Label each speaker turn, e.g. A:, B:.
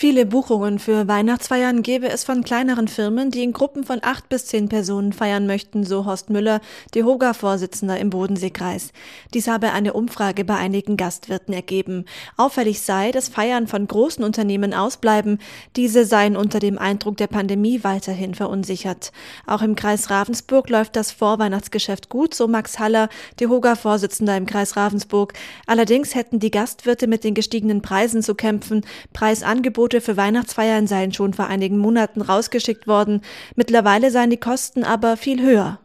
A: Viele Buchungen für Weihnachtsfeiern gäbe es von kleineren Firmen, die in Gruppen von 8 bis 10 Personen feiern möchten, so Horst Müller, DEHOGA-Vorsitzender im Bodenseekreis. Dies habe eine Umfrage bei einigen Gastwirten ergeben. Auffällig sei, dass Feiern von großen Unternehmen ausbleiben. Diese seien unter dem Eindruck der Pandemie weiterhin verunsichert. Auch im Kreis Ravensburg läuft das Vorweihnachtsgeschäft gut, so Max Haller, DEHOGA-Vorsitzender im Kreis Ravensburg. Allerdings hätten die Gastwirte mit den gestiegenen Preisen zu kämpfen. Preisangebote für Weihnachtsfeiern seien schon vor einigen Monaten rausgeschickt worden. Mittlerweile seien die Kosten aber viel höher.